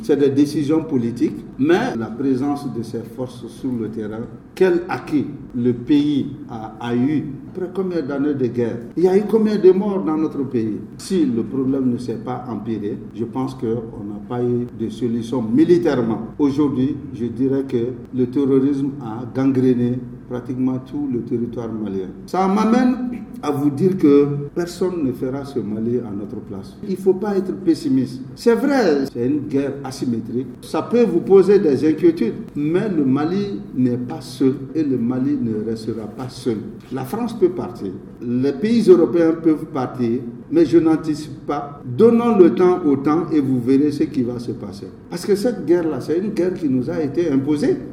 C'est des décisions politiques, mais la présence de ces forces sur le terrain, quel acquis le pays a eu après combien d'années de guerre? Il y a eu combien de morts dans notre pays? Si le problème ne s'est pas empiré, je pense qu'on n'a pas eu de solution militairement. Aujourd'hui, je dirais que le terrorisme a gangréné pratiquement tout le territoire malien. Ça m'amène à vous dire que personne ne fera ce Mali à notre place. Il ne faut pas être pessimiste. C'est vrai, c'est une guerre asymétrique. Ça peut vous poser des inquiétudes, mais le Mali n'est pas seul et le Mali ne restera pas seul. La France peut partir, les pays européens peuvent partir, mais je n'anticipe pas. Donnons le temps au temps et vous verrez ce qui va se passer. Parce que cette guerre-là, c'est une guerre qui nous a été imposée.